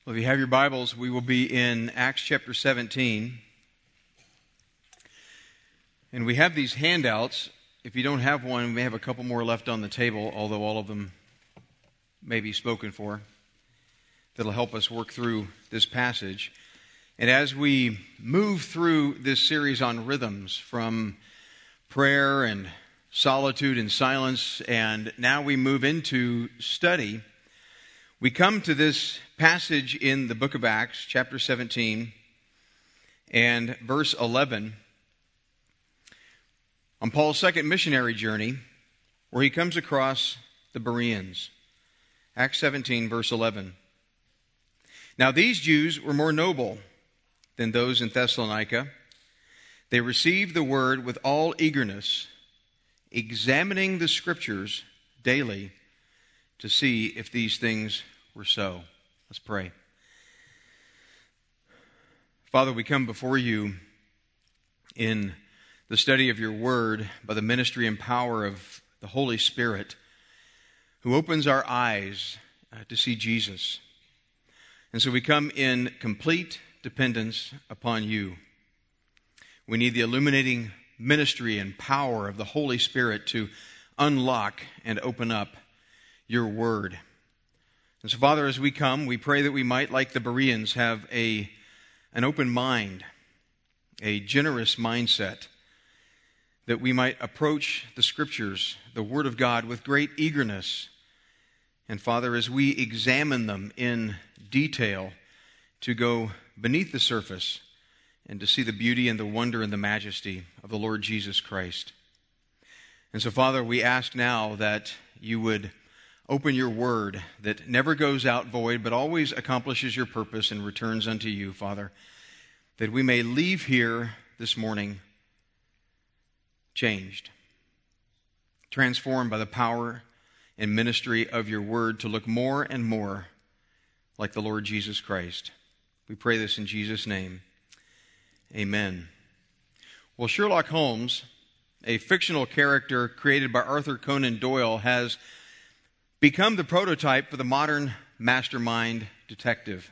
Well, if you have your Bibles, we will be in Acts chapter 17. And we have these handouts. If you don't have one, we may have a couple more left on the table, although all of them may be spoken for. That'll help us work through this passage. And as we move through this series on rhythms, from prayer and solitude and silence, and now we move into study, we come to this passage in the book of Acts, chapter 17, and verse 11, on Paul's second missionary journey, where he comes across the Bereans. Acts 17, verse 11. Now these Jews were more noble than those in Thessalonica. They received the word with all eagerness, examining the Scriptures daily to see if these things were so. Let's pray. Father, we come before you in the study of your word by the ministry and power of the Holy Spirit, who opens our eyes to see Jesus. And so we come in complete dependence upon you. We need the illuminating ministry and power of the Holy Spirit to unlock and open up your word. And so, Father, as we come, we pray that we might, like the Bereans, have an open mind, a generous mindset, that we might approach the Scriptures, the Word of God, with great eagerness. And, Father, as we examine them in detail, to go beneath the surface and to see the beauty and the wonder and the majesty of the Lord Jesus Christ. And so, Father, we ask now that you would open your word that never goes out void, but always accomplishes your purpose and returns unto you, Father, that we may leave here this morning changed, transformed by the power and ministry of your word to look more and more like the Lord Jesus Christ. We pray this in Jesus' name. Amen. Well, Sherlock Holmes, a fictional character created by Arthur Conan Doyle, has become the prototype for the modern mastermind detective.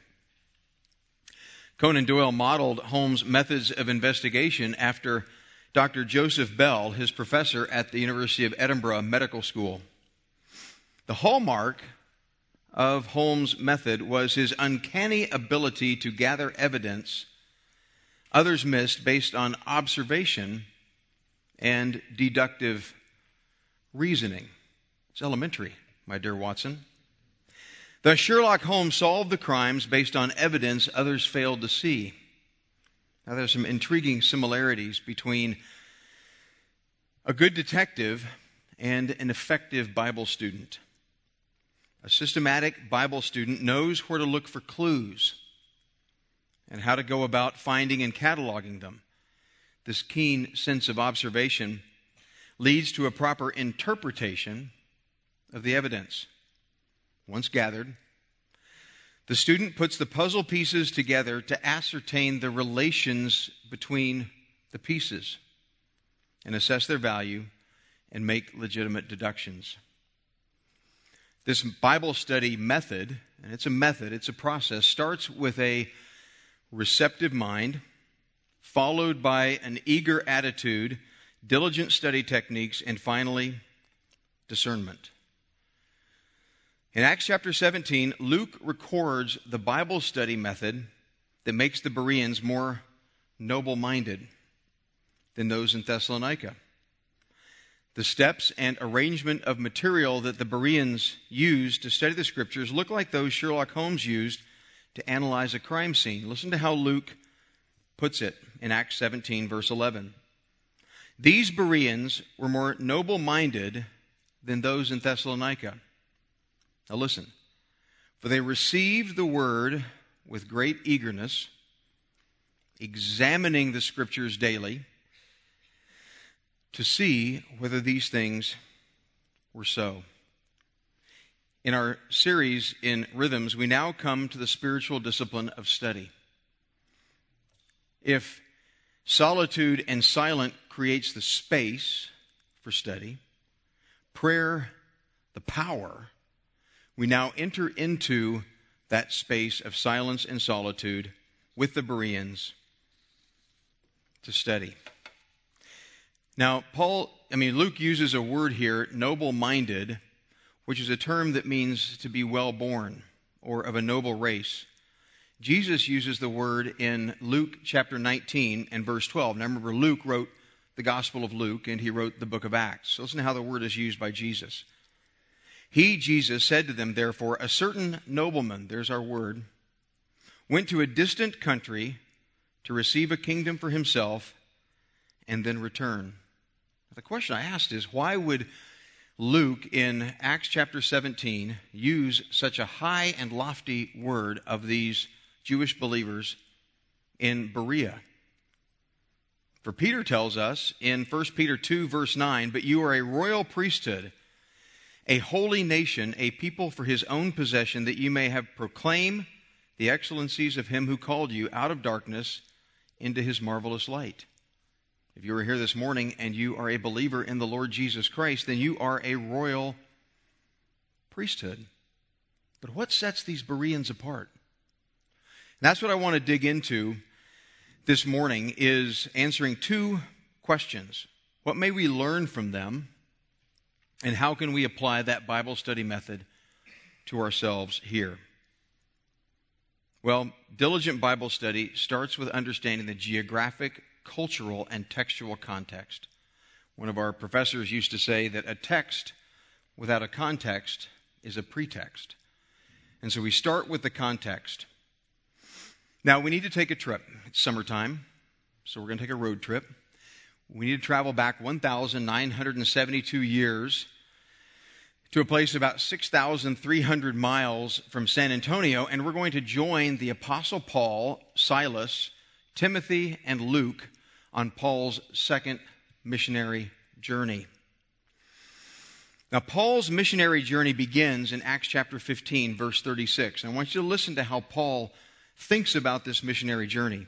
Conan Doyle modeled Holmes' methods of investigation after Dr. Joseph Bell, his professor at the University of Edinburgh Medical School. The hallmark of Holmes' method was his uncanny ability to gather evidence others missed based on observation and deductive reasoning. It's elementary, my dear Watson. Thus, Sherlock Holmes solved the crimes based on evidence others failed to see. Now, there's some intriguing similarities between a good detective and an effective Bible student. A systematic Bible student knows where to look for clues and how to go about finding and cataloging them. This keen sense of observation leads to a proper interpretation of the evidence. Once gathered, the student puts the puzzle pieces together to ascertain the relations between the pieces and assess their value and make legitimate deductions. This Bible study method, and it's a process, starts with a receptive mind, followed by an eager attitude, diligent study techniques, and finally, discernment. In Acts chapter 17, Luke records the Bible study method that makes the Bereans more noble-minded than those in Thessalonica. The steps and arrangement of material that the Bereans used to study the Scriptures look like those Sherlock Holmes used to analyze a crime scene. Listen to how Luke puts it in Acts 17, verse 11. These Bereans were more noble-minded than those in Thessalonica. Now listen. For they received the word with great eagerness, examining the Scriptures daily, to see whether these things were so. In our series in Rhythms, we now come to the spiritual discipline of study. If solitude and silence creates the space for study, prayer, the power, we now enter into that space of silence and solitude with the Bereans to study. Now, Luke uses a word here, noble-minded, which is a term that means to be well-born or of a noble race. Jesus uses the word in Luke chapter 19 and verse 12. Now remember, Luke wrote the Gospel of Luke and he wrote the book of Acts. So listen to how the word is used by Jesus. He, Jesus, said to them, therefore, a certain nobleman, there's our word, went to a distant country to receive a kingdom for himself and then return. The question I asked is, why would Luke in Acts chapter 17 use such a high and lofty word of these Jewish believers in Berea? For Peter tells us in 1 Peter 2 verse 9, but you are a royal priesthood, a holy nation, a people for his own possession, that you may have proclaimed the excellencies of him who called you out of darkness into his marvelous light. If you are here this morning and you are a believer in the Lord Jesus Christ, then you are a royal priesthood. But what sets these Bereans apart? And that's what I want to dig into this morning, is answering two questions. What may we learn from them? And how can we apply that Bible study method to ourselves here? Well, diligent Bible study starts with understanding the geographic, cultural, and textual context. One of our professors used to say that a text without a context is a pretext. And so we start with the context. Now, we need to take a trip. It's summertime, so we're going to take a road trip. We need to travel back 1,972 years to a place about 6,300 miles from San Antonio, and we're going to join the Apostle Paul, Silas, Timothy, and Luke on Paul's second missionary journey. Now, Paul's missionary journey begins in Acts chapter 15, verse 36. And I want you to listen to how Paul thinks about this missionary journey.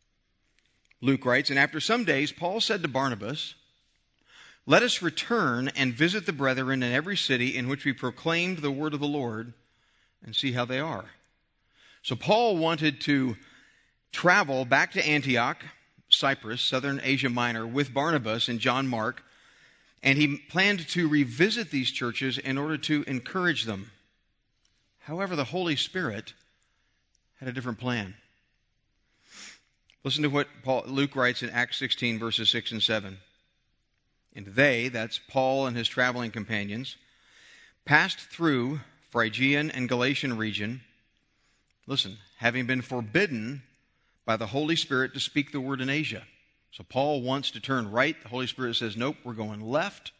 Luke writes, and after some days, Paul said to Barnabas, let us return and visit the brethren in every city in which we proclaimed the word of the Lord and see how they are. So Paul wanted to travel back to Antioch, Cyprus, southern Asia Minor, with Barnabas and John Mark, and he planned to revisit these churches in order to encourage them. However, the Holy Spirit had a different plan. Listen to what Luke writes in Acts 16, verses 6 and 7. And they, that's Paul and his traveling companions, passed through Phrygian and Galatian region, listen, having been forbidden by the Holy Spirit to speak the word in Asia. So Paul wants to turn right. The Holy Spirit says, nope, we're going left.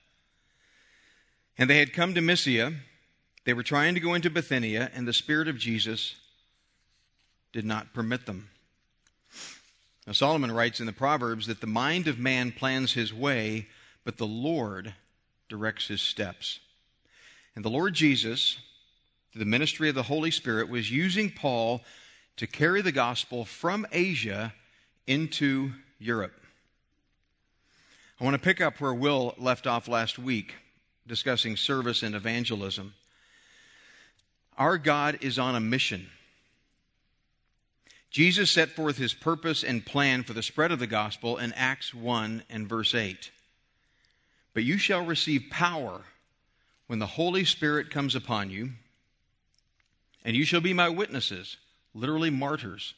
And they had come to Mysia. They were trying to go into Bithynia, and the Spirit of Jesus did not permit them. Now, Solomon writes in the Proverbs that the mind of man plans his way, but the Lord directs his steps. And the Lord Jesus, through the ministry of the Holy Spirit, was using Paul to carry the gospel from Asia into Europe. I want to pick up where Will left off last week, discussing service and evangelism. Our God is on a mission. Jesus set forth his purpose and plan for the spread of the gospel in Acts 1 and verse 8. But you shall receive power when the Holy Spirit comes upon you, and you shall be my witnesses, literally martyrs,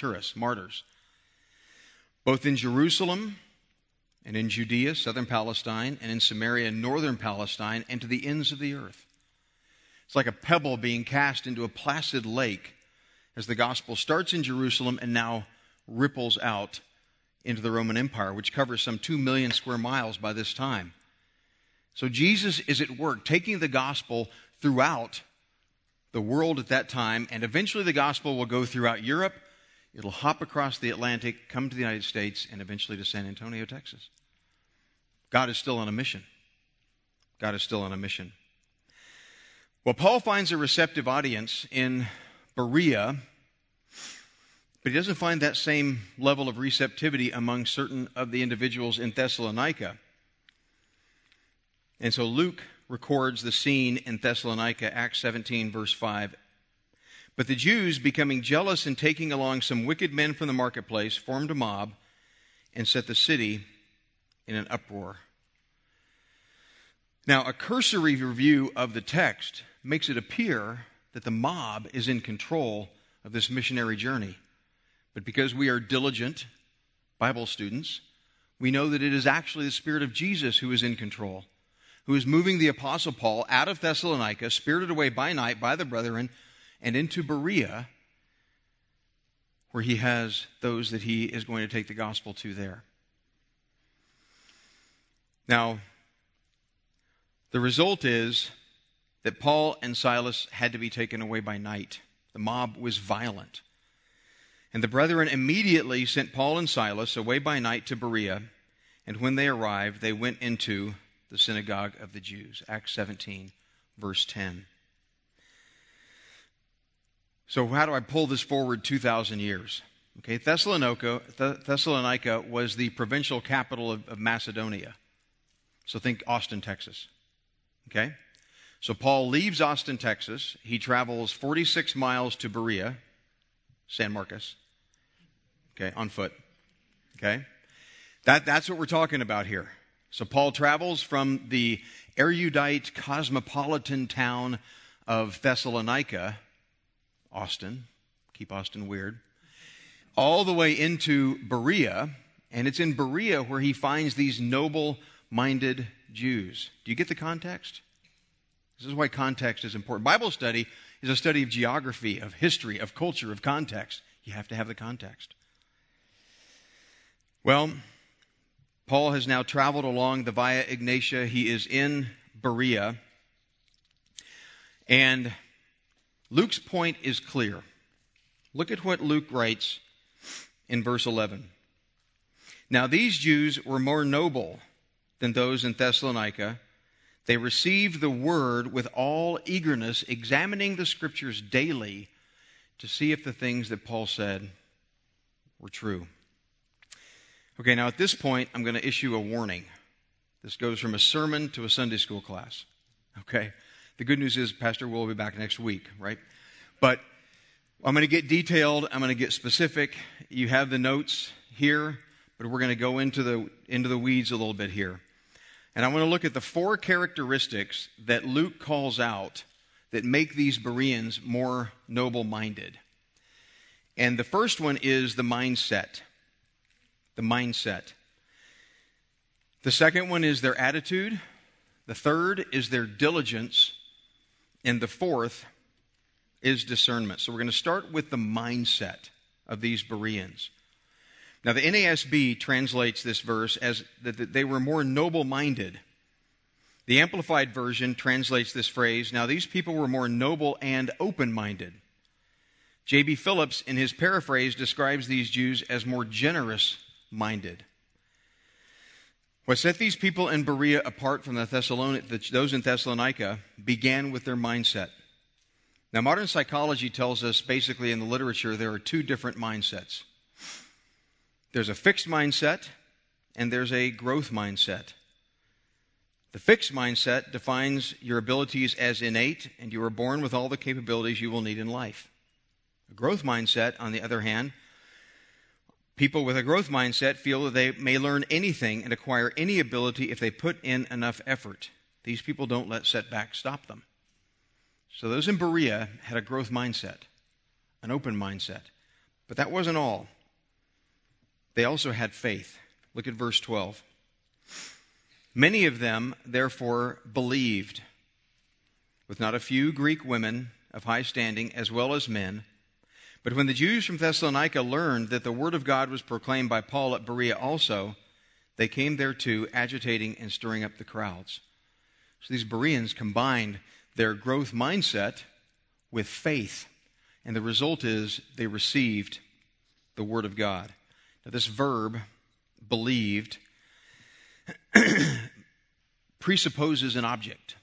both in Jerusalem and in Judea, southern Palestine, and in Samaria, northern Palestine, and to the ends of the earth. It's like a pebble being cast into a placid lake as the gospel starts in Jerusalem and now ripples out into the Roman Empire, which covers some 2 million square miles by this time. So Jesus is at work taking the gospel throughout the world at that time, and eventually the gospel will go throughout Europe. It'll hop across the Atlantic, come to the United States, and eventually to San Antonio, Texas. God is still on a mission. God is still on a mission. Well, Paul finds a receptive audience in Berea, but he doesn't find that same level of receptivity among certain of the individuals in Thessalonica. And so Luke records the scene in Thessalonica, Acts 17, verse 5. But the Jews, becoming jealous and taking along some wicked men from the marketplace, formed a mob and set the city in an uproar. Now, a cursory review of the text makes it appear that the mob is in control of this missionary journey. But because we are diligent Bible students, we know that it is actually the Spirit of Jesus who is in control, who is moving the Apostle Paul out of Thessalonica, spirited away by night by the brethren, and into Berea, where he has those that he is going to take the gospel to there. Now, the result is that Paul and Silas had to be taken away by night. The mob was violent. And the brethren immediately sent Paul and Silas away by night to Berea, and when they arrived, they went into the synagogue of the Jews. Acts 17, verse 10. So how do I pull this forward 2,000 years? Okay, Thessalonica was the provincial capital of Macedonia. So think Austin, Texas. Okay? So Paul leaves Austin, Texas. He travels 46 miles to Berea, San Marcos. Okay, on foot. Okay? That's what we're talking about here. So Paul travels from the erudite, cosmopolitan town of Thessalonica, Austin, keep Austin weird, all the way into Berea, and it's in Berea where he finds these noble-minded Jews. Do you get the context? This is why context is important. Bible study is a study of geography, of history, of culture, of context. You have to have the context. Well, Paul has now traveled along the Via Egnatia. He is in Berea. And Luke's point is clear. Look at what Luke writes in verse 11. Now these Jews were more noble than those in Thessalonica. They received the word with all eagerness, examining the scriptures daily to see if the things that Paul said were true. Okay, now at this point, I'm going to issue a warning. This goes from a sermon to a Sunday school class. Okay? The good news is Pastor Will be back next week, right? But I'm going to get detailed. I'm going to get specific. You have the notes here, but we're going to go into the weeds a little bit here. And I want to look at the 4 characteristics that Luke calls out that make these Bereans more noble-minded. And the first one is the mindset. The mindset. The second one is their attitude. The third is their diligence. And the fourth is discernment. So we're going to start with the mindset of these Bereans. Now the NASB translates this verse as that they were more noble-minded. The Amplified Version translates this phrase, now these people were more noble and open-minded. J.B. Phillips, in his paraphrase, describes these Jews as more generous-minded. What set these people in Berea apart from those in Thessalonica began with their mindset. Now, modern psychology tells us, basically in the literature, there are 2 different mindsets. There's a fixed mindset, and there's a growth mindset. The fixed mindset defines your abilities as innate, and you are born with all the capabilities you will need in life. A growth mindset, on the other hand, people with a growth mindset feel that they may learn anything and acquire any ability if they put in enough effort. These people don't let setbacks stop them. So those in Berea had a growth mindset, an open mindset. But that wasn't all. They also had faith. Look at verse 12. Many of them, therefore, believed, with not a few Greek women of high standing as well as men. But when the Jews from Thessalonica learned that the word of God was proclaimed by Paul at Berea also, they came there too, agitating and stirring up the crowds. So these Bereans combined their growth mindset with faith. And the result is they received the word of God. Now this verb, believed, presupposes an object.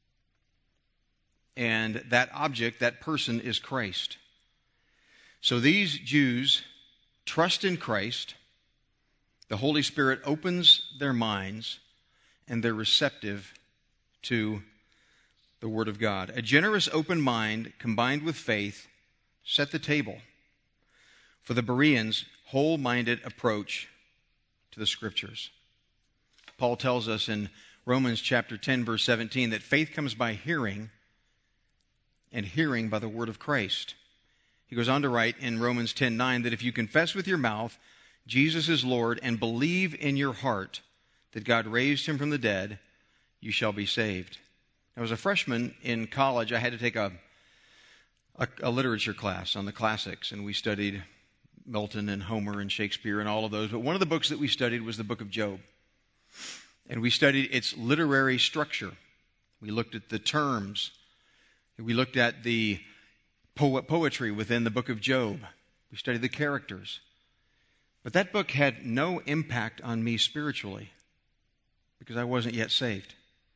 And that object, that person, is Christ. So these Jews trust in Christ. The Holy Spirit opens their minds, and they're receptive to the Word of God. A generous, open mind combined with faith set the table for the Bereans' whole-minded approach to the Scriptures. Paul tells us in Romans chapter 10, verse 17, that faith comes by hearing, and hearing by the word of Christ. He goes on to write in Romans 10:9 that if you confess with your mouth Jesus is Lord and believe in your heart that God raised him from the dead, you shall be saved. I was a freshman in college. I had to take a literature class on the classics, and we studied Milton and Homer and Shakespeare and all of those. But one of the books that we studied was the book of Job. And we studied its literary structure. We looked at the terms. We looked at the poetry within the book of Job. We studied the characters. But that book had no impact on me spiritually because I wasn't yet saved.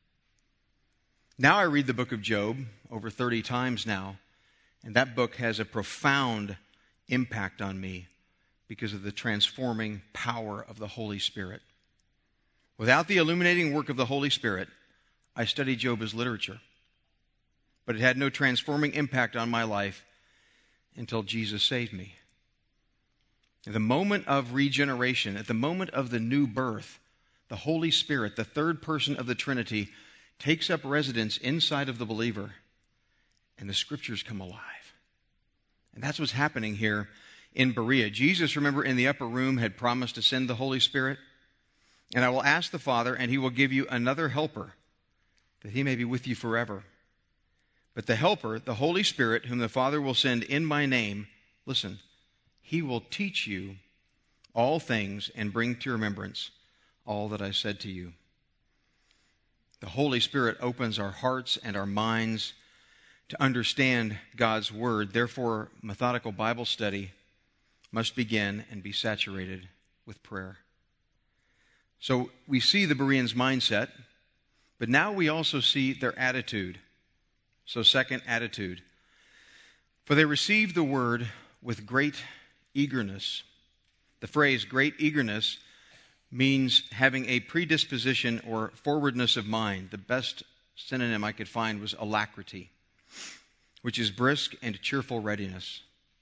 Now I read the book of Job over 30 times now, and that book has a profound impact on me because of the transforming power of the Holy Spirit. Without the illuminating work of the Holy Spirit, I studied Job as literature, but it had no transforming impact on my life until Jesus saved me. At the moment of regeneration, at the moment of the new birth, the Holy Spirit, the third person of the Trinity, takes up residence inside of the believer, and the Scriptures come alive. And that's what's happening here in Berea. Jesus, remember, in the upper room had promised to send the Holy Spirit. And I will ask the Father, and he will give you another helper, that he may be with you forever. But the helper, the Holy Spirit, whom the Father will send in my name, listen, he will teach you all things and bring to remembrance all that I said to you. The Holy Spirit opens our hearts and our minds to understand God's Word. Therefore, methodical Bible study must begin and be saturated with prayer. So we see the Bereans' mindset, but now we also see their attitude. So second, attitude. For they received the word with great eagerness. The phrase great eagerness means having a predisposition or forwardness of mind. The best synonym I could find was alacrity, which is brisk and cheerful readiness.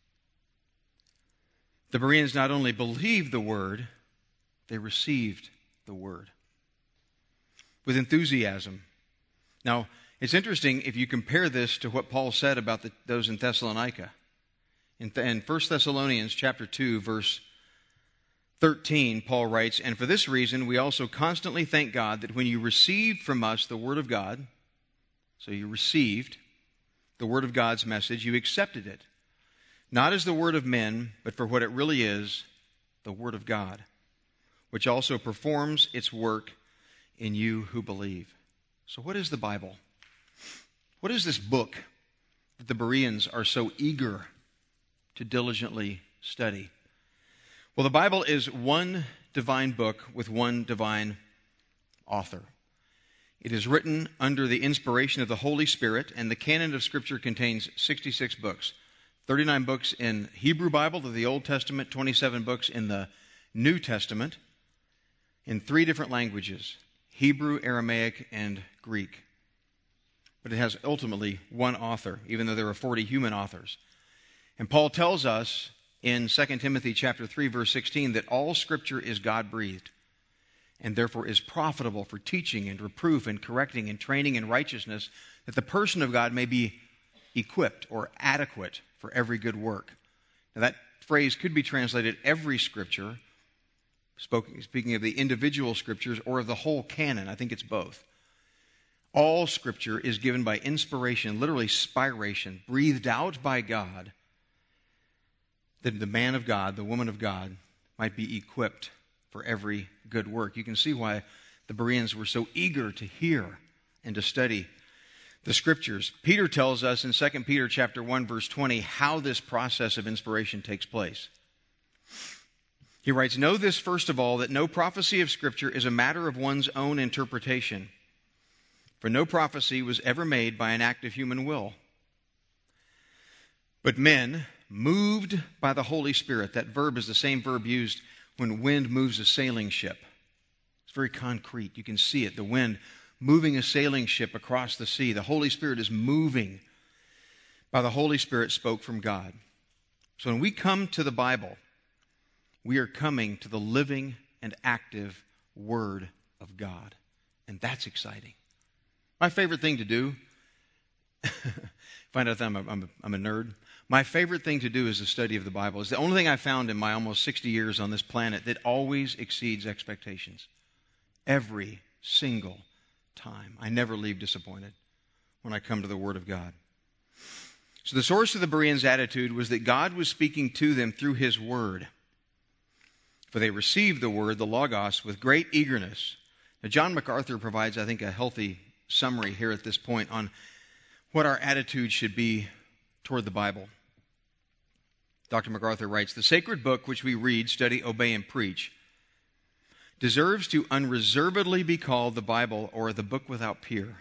The Bereans not only believed the word, they received the word with enthusiasm. Now, it's interesting if you compare this to what Paul said about those in Thessalonica. In 1 Thessalonians chapter 2, verse 13, Paul writes, "And for this reason we also constantly thank God that when you received from us the word of God," so you received the word of God's message, you accepted it, not as the word of men, but for what it really is, the word of God, which also performs its work in you who believe. So what is the Bible? What is this book that the Bereans are so eager to diligently study? Well, the Bible is one divine book with one divine author. It is written under the inspiration of the Holy Spirit, and the canon of Scripture contains 66 books. 39 books in Hebrew Bible, the Old Testament, 27 books in the New Testament, in 3 different languages, Hebrew, Aramaic, and Greek. But it has ultimately one author, even though there are 40 human authors. And Paul tells us in 2 Timothy chapter 3, verse 16, that all Scripture is God-breathed, and therefore is profitable for teaching and reproof and correcting and training in righteousness, that the person of God may be equipped or adequate for every good work. Now that phrase could be translated every Scripture, speaking of the individual Scriptures, or of the whole canon. I think it's both. All Scripture is given by inspiration, literally spiration, breathed out by God, that the man of God, the woman of God, might be equipped for every good work. You can see why the Bereans were so eager to hear and to study the Scriptures. Peter tells us in 2 Peter chapter 1, verse 20, how this process of inspiration takes place. He writes, "Know this first of all, that no prophecy of Scripture is a matter of one's own interpretation. For no prophecy was ever made by an act of human will. But men, moved by the Holy Spirit," that verb is the same verb used when wind moves a sailing ship. It's very concrete. You can see it, the wind moving a sailing ship across the sea. The Holy Spirit is moving. By the Holy Spirit spoke from God. So when we come to the Bible, we are coming to the living and active Word of God. And that's exciting. My favorite thing to do, find out that I'm a nerd. My favorite thing to do is the study of the Bible. It's the only thing I found in my almost 60 years on this planet that always exceeds expectations. Every single time. I never leave disappointed when I come to the Word of God. So the source of the Bereans' attitude was that God was speaking to them through His Word. For they received the Word, the Logos, with great eagerness. Now, John MacArthur provides, I think, a healthy summary here at this point on what our attitude should be toward the Bible. Dr. MacArthur writes, "The sacred book which we read, study, obey, and preach deserves to unreservedly be called the Bible or the book without peer,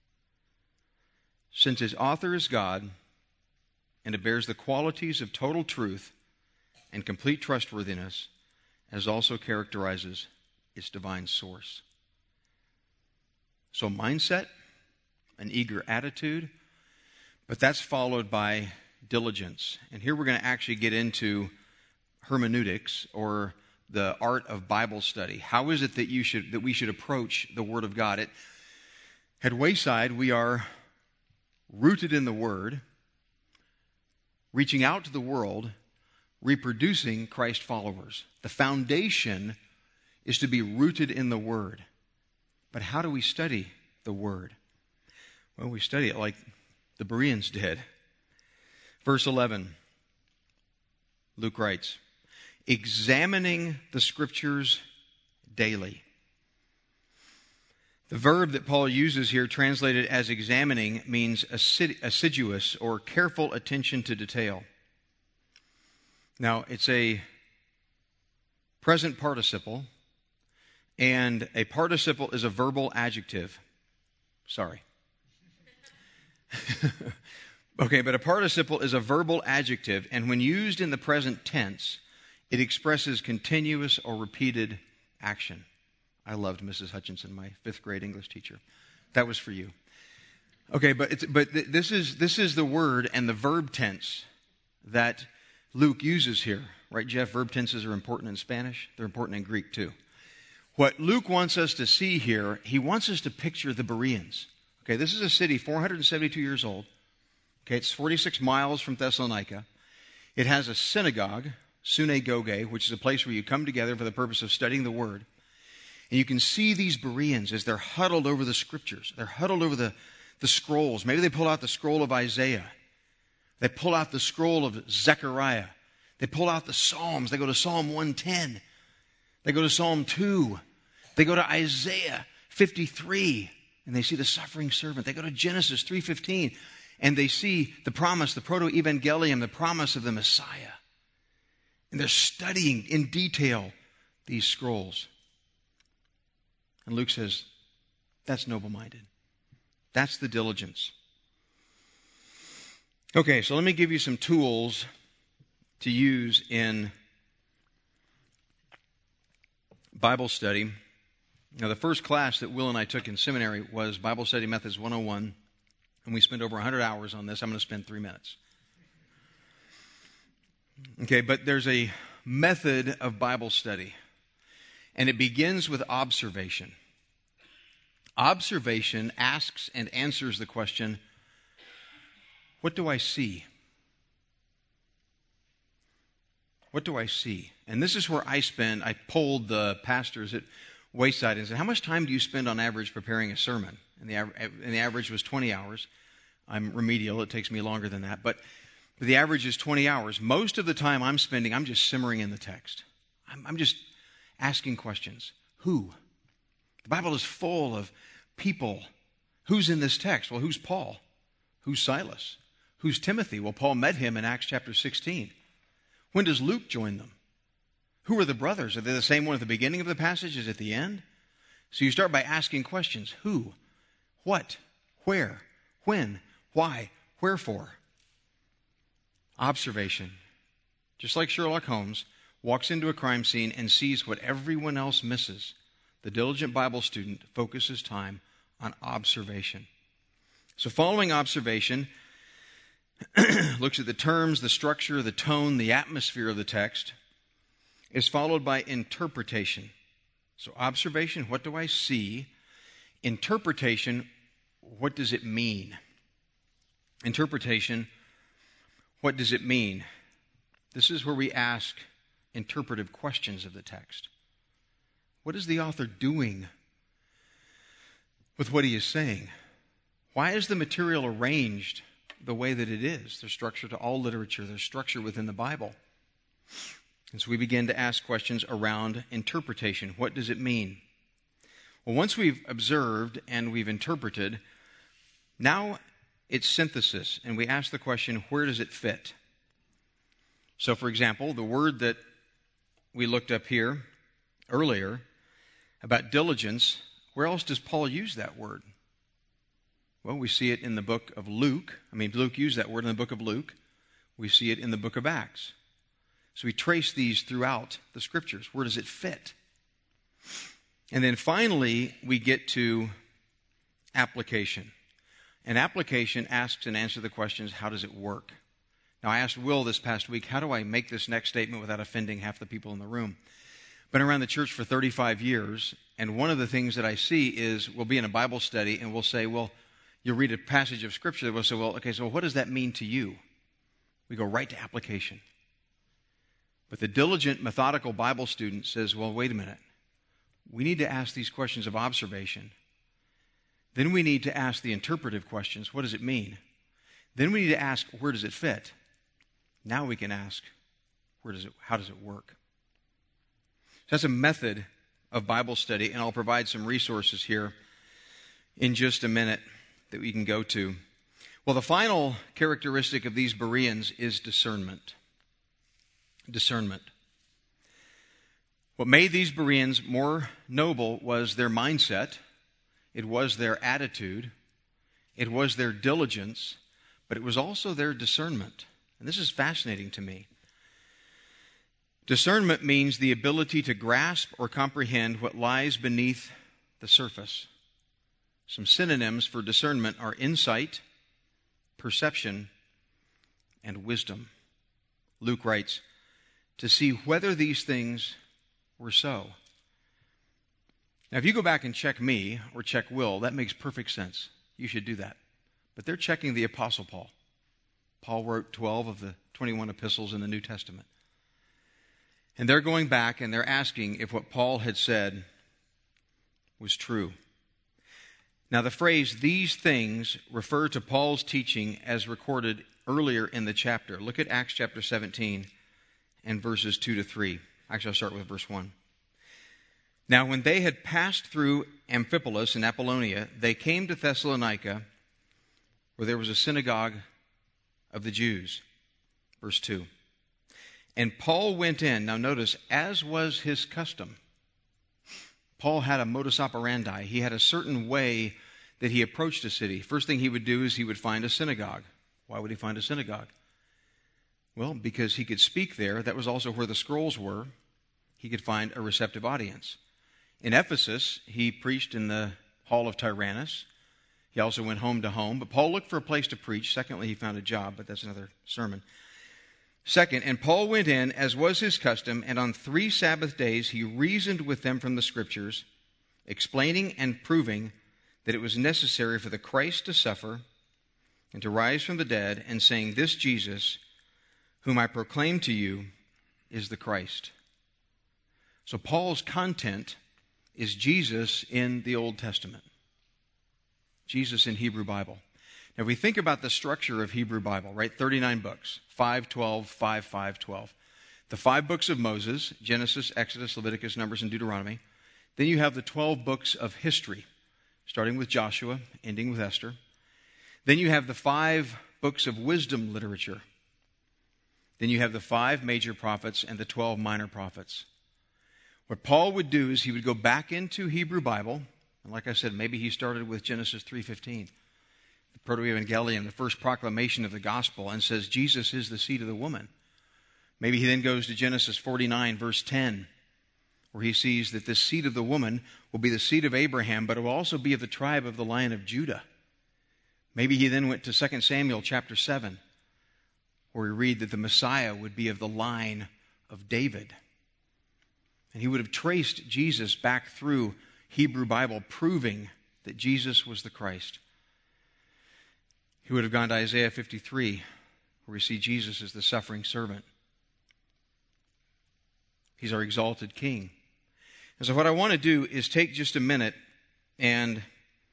since its author is God and it bears the qualities of total truth and complete trustworthiness, as also characterizes its divine source." So mindset, an eager attitude, but that's followed by diligence. And here we're going to actually get into hermeneutics, or the art of Bible study. How is it that we should approach the Word of God? At Wayside, we are rooted in the Word, reaching out to the world, reproducing Christ followers. The foundation is to be rooted in the Word. But how do we study the Word? Well, we study it like the Bereans did. Verse 11, Luke writes, examining the Scriptures daily. The verb that Paul uses here, translated as examining, means assiduous or careful attention to detail. Now, it's a present participle, and a participle is a verbal adjective. Sorry. Okay, but a participle is a verbal adjective, and when used in the present tense, it expresses continuous or repeated action. I loved Mrs. Hutchinson, my 5th grade English teacher. That was for you. Okay, but this is the word and the verb tense that Luke uses here. Right, Jeff? Verb tenses are important in Spanish. They're important in Greek too. What Luke wants us to see here, he wants us to picture the Bereans. Okay, this is a city 472 years old. Okay, it's 46 miles from Thessalonica. It has a synagogue, synagoge, which is a place where you come together for the purpose of studying the Word. And you can see these Bereans as they're huddled over the Scriptures. They're huddled over the scrolls. Maybe they pull out the scroll of Isaiah. They pull out the scroll of Zechariah. They pull out the Psalms. They go to Psalm 110. They go to Psalm 2. They go to Isaiah 53, and they see the suffering servant. They go to Genesis 3:15, and they see the promise, the proto-evangelium, the promise of the Messiah. And they're studying in detail these scrolls. And Luke says, that's noble-minded. That's the diligence. Okay, so let me give you some tools to use in Bible study. Now, the first class that Will and I took in seminary was Bible Study Methods 101, and we spent over 100 hours on this. I'm going to spend 3 minutes. Okay, but there's a method of Bible study, and it begins with observation. Observation asks and answers the question, what do I see? What do I see? And this is where I polled the pastors at Wayside and said, how much time do you spend on average preparing a sermon? And the average was 20 hours. I'm remedial. It takes me longer than that. But the average is 20 hours. Most of the time I'm just simmering in the text. I'm just asking questions. Who? The Bible is full of people. Who's in this text? Well, who's Paul? Who's Silas? Who's Timothy? Well, Paul met him in Acts chapter 16. When does Luke join them? Who are the brothers? Are they the same one at the beginning of the passage as at the end? So you start by asking questions. Who? What? Where? When? Why? Wherefore? Observation. Just like Sherlock Holmes walks into a crime scene and sees what everyone else misses, the diligent Bible student focuses time on observation. So following observation, looks at the terms, the structure, the tone, the atmosphere of the text, is followed by interpretation. So observation, what do I see? Interpretation, what does it mean? Interpretation, what does it mean? This is where we ask interpretive questions of the text. What is the author doing with what he is saying? Why is the material arranged the way that it is? There's structure to all literature. There's structure within the Bible. And so we begin to ask questions around interpretation. What does it mean? Well, once we've observed and we've interpreted, now it's synthesis. And we ask the question, where does it fit? So, for example, the word that we looked up here earlier about diligence, where else does Paul use that word? Well, we see it in the book of Luke. Luke used that word in the book of Luke. We see it in the book of Acts. So we trace these throughout the Scriptures. Where does it fit? And then finally, we get to application. And application asks and answers the questions, how does it work? Now, I asked Will this past week, how do I make this next statement without offending half the people in the room? Been around the church for 35 years, and one of the things that I see is we'll be in a Bible study, and we'll say, well, you'll read a passage of Scripture, and we'll say, well, okay, so what does that mean to you? We go right to application. But the diligent, methodical Bible student says, well, wait a minute. We need to ask these questions of observation. Then we need to ask the interpretive questions. What does it mean? Then we need to ask, where does it fit? Now we can ask, how does it work? So that's a method of Bible study, and I'll provide some resources here in just a minute that we can go to. Well, the final characteristic of these Bereans is discernment. Discernment. What made these Bereans more noble was their mindset. It was their attitude. It was their diligence. But it was also their discernment. And this is fascinating to me. Discernment means the ability to grasp or comprehend what lies beneath the surface. Some synonyms for discernment are insight, perception, and wisdom. Luke writes, to see whether these things were so. Now, if you go back and check me or check Will, that makes perfect sense. You should do that. But they're checking the Apostle Paul. Paul wrote 12 of the 21 epistles in the New Testament. And they're going back and they're asking if what Paul had said was true. Now, the phrase, these things, refer to Paul's teaching as recorded earlier in the chapter. Look at Acts chapter 17 and verses 2 to 3. Actually, I'll start with verse 1. Now, when they had passed through Amphipolis and Apollonia, they came to Thessalonica, where there was a synagogue of the Jews. Verse 2. And Paul went in. Now notice, as was his custom. Paul had a modus operandi. He had a certain way that he approached a city. First thing he would do is he would find a synagogue. Why would he find a synagogue? Well, because he could speak there. That was also where the scrolls were. He could find a receptive audience. In Ephesus, he preached in the hall of Tyrannus. He also went home to home. But Paul looked for a place to preach. Secondly, he found a job, but that's another sermon. Second, and Paul went in, as was his custom, and on 3 Sabbath days he reasoned with them from the Scriptures, explaining and proving that it was necessary for the Christ to suffer and to rise from the dead, and saying, this Jesus, whom I proclaim to you, is the Christ. So Paul's content is Jesus in the Old Testament. Jesus in Hebrew Bible. Now, if we think about the structure of Hebrew Bible, right? 39 books, 5, 12, 5, 5, 12. The 5 books of Moses, Genesis, Exodus, Leviticus, Numbers, and Deuteronomy. Then you have the 12 books of history, starting with Joshua, ending with Esther. Then you have the 5 books of wisdom literature. Then you have the 5 major prophets and the 12 minor prophets. What Paul would do is he would go back into Hebrew Bible, and like I said, maybe he started with Genesis 3:15. The Proto-Evangelium, the first proclamation of the gospel, and says Jesus is the seed of the woman. Maybe he then goes to Genesis 49, verse 10, where he sees that this seed of the woman will be the seed of Abraham, but it will also be of the tribe of the Lion of Judah. Maybe he then went to 2 Samuel chapter 7, where we read that the Messiah would be of the line of David. And he would have traced Jesus back through Hebrew Bible, proving that Jesus was the Christ. He would have gone to Isaiah 53, where we see Jesus as the suffering servant. He's our exalted King. And so what I want to do is take just a minute and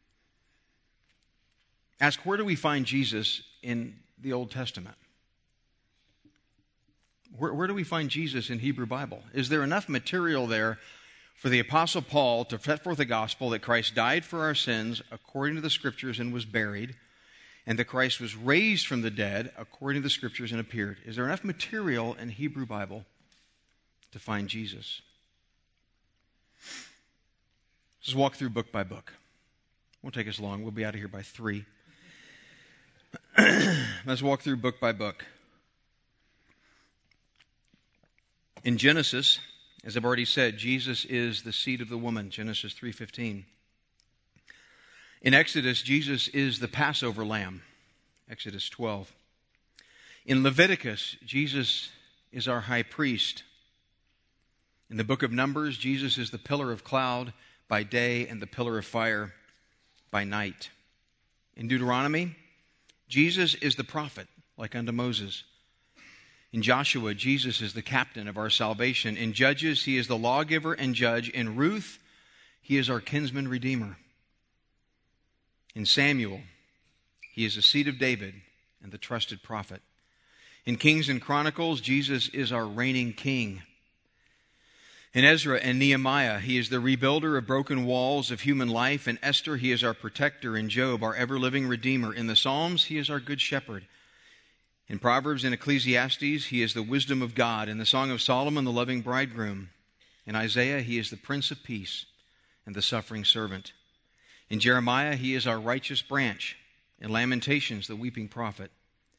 ask, where do we find Jesus in the Old Testament? Where do we find Jesus in Hebrew Bible? Is there enough material there for the Apostle Paul to set forth the gospel that Christ died for our sins according to the Scriptures and was buried, and that Christ was raised from the dead according to the Scriptures and appeared? Is there enough material in Hebrew Bible to find Jesus? Let's walk through book by book. Won't take us long. We'll be out of here by 3. Let's walk through book by book. In Genesis, as I've already said, Jesus is the seed of the woman, Genesis 3:15. In Exodus, Jesus is the Passover lamb, Exodus 12. In Leviticus, Jesus is our high priest. In the book of Numbers, Jesus is the pillar of cloud by day and the pillar of fire by night. In Deuteronomy, Jesus is the prophet, like unto Moses. In Joshua, Jesus is the captain of our salvation. In Judges, he is the lawgiver and judge. In Ruth, he is our kinsman redeemer. In Samuel, he is the seed of David and the trusted prophet. In Kings and Chronicles, Jesus is our reigning king. In Ezra and Nehemiah, he is the rebuilder of broken walls of human life. In Esther, he is our protector. In Job, our ever-living redeemer. In the Psalms, he is our good shepherd. In Proverbs and Ecclesiastes, he is the wisdom of God. In the Song of Solomon, the loving bridegroom. In Isaiah, he is the Prince of Peace and the suffering servant. In Jeremiah, he is our righteous branch. In Lamentations, the weeping prophet.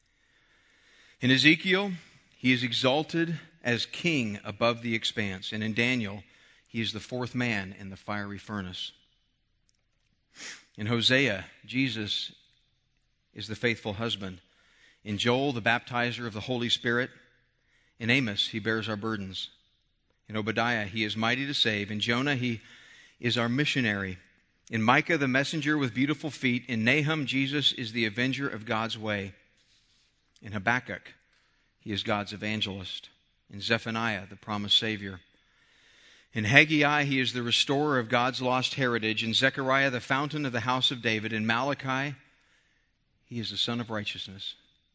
In Ezekiel, he is exalted as king above the expanse. And in Daniel, he is the fourth man in the fiery furnace. In Hosea, Jesus is the faithful husband. In Joel, the baptizer of the Holy Spirit. In Amos, he bears our burdens. In Obadiah, he is mighty to save. In Jonah, he is our missionary. In Micah, the messenger with beautiful feet. In Nahum, Jesus is the avenger of God's way. In Habakkuk, he is God's evangelist. In Zephaniah, the promised Savior. In Haggai, he is the restorer of God's lost heritage. In Zechariah, the fountain of the house of David. In Malachi, he is the Son of righteousness.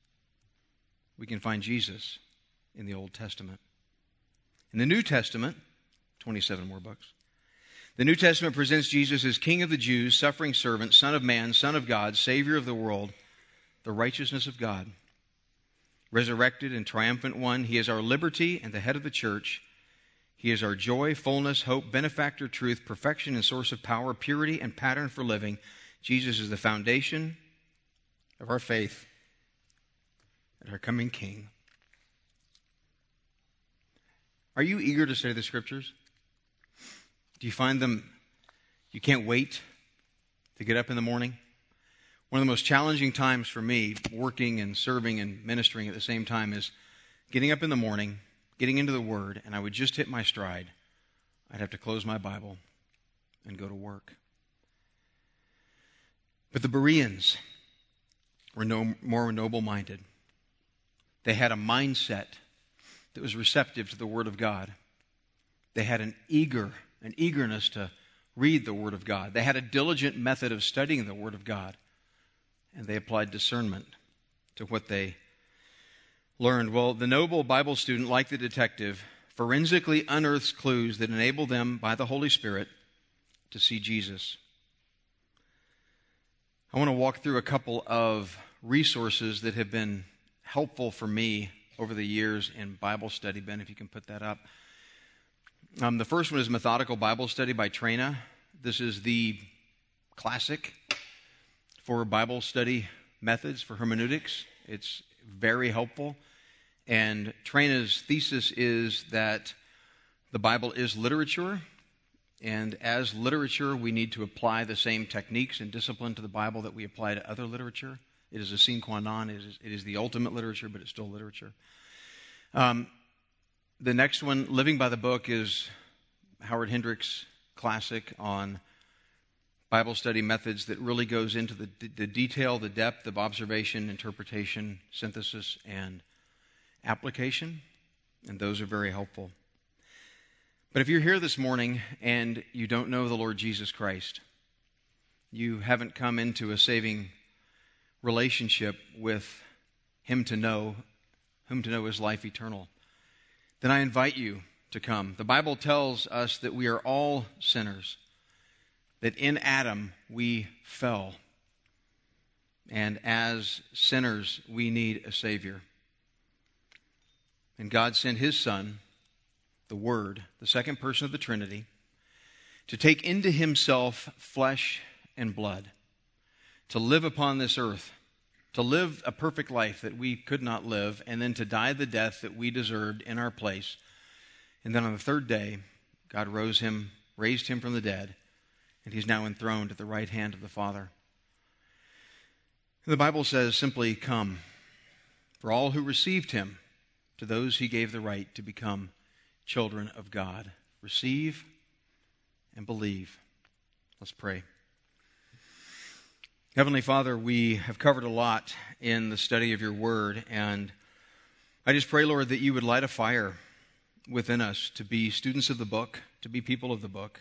We can find Jesus in the Old Testament. In the New Testament, 27 more books, the New Testament presents Jesus as King of the Jews, suffering servant, Son of Man, Son of God, Savior of the world, the righteousness of God. Resurrected and triumphant one, he is our liberty and the head of the church. He is our joy, fullness, hope, benefactor, truth, perfection and source of power, purity and pattern for living. Jesus is the foundation of our faith and our coming King. Are you eager to study the Scriptures? Do you find them, you can't wait to get up in the morning? One of the most challenging times for me, working and serving and ministering at the same time, is getting up in the morning, getting into the Word, and I would just hit my stride. I'd have to close my Bible and go to work. But the Bereans were more noble-minded. They had a mindset that was receptive to the Word of God. They had an eagerness to read the Word of God. They had a diligent method of studying the Word of God. And they applied discernment to what they learned. Well, the noble Bible student, like the detective, forensically unearths clues that enable them, by the Holy Spirit, to see Jesus. I want to walk through a couple of resources that have been helpful for me over the years in Bible study. Ben, if you can put that up. The first one is Methodical Bible Study by Trina. This is the classic for Bible study methods, for hermeneutics. It's very helpful. And Trina's thesis is that the Bible is literature, and as literature, we need to apply the same techniques and discipline to the Bible that we apply to other literature. It is a sine qua non. It is the ultimate literature, but it's still literature. The next one, Living by the Book, is Howard Hendricks' classic on Bible study methods that really goes into the detail, the depth of observation, interpretation, synthesis, and application. And those are very helpful. But if you're here this morning and you don't know the Lord Jesus Christ, you haven't come into a saving relationship with Him to know, whom to know is life eternal, then I invite you to come. The Bible tells us that we are all sinners, that in Adam we fell, and as sinners we need a Savior. And God sent His Son, the Word, the second person of the Trinity, to take into Himself flesh and blood, to live upon this earth, to live a perfect life that we could not live, and then to die the death that we deserved in our place. And then on the third day, God raised Him from the dead, and He's now enthroned at the right hand of the Father. And the Bible says simply, come. For all who received Him, to those He gave the right to become children of God. Receive and believe. Let's pray. Heavenly Father, we have covered a lot in the study of your word, and I just pray, Lord, that you would light a fire within us to be students of the book, to be people of the book.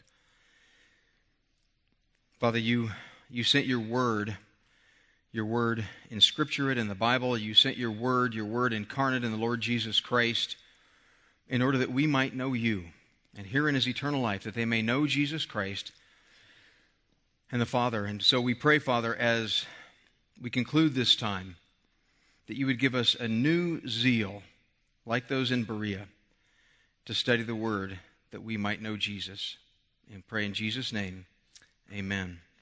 Father, you sent your word inscripturate in the Bible. You sent your word incarnate in the Lord Jesus Christ, in order that we might know you, and herein is eternal life, that they may know Jesus Christ and the Father. And so we pray, Father, as we conclude this time, that you would give us a new zeal, like those in Berea, to study the Word, that we might know Jesus. And pray in Jesus' name, amen.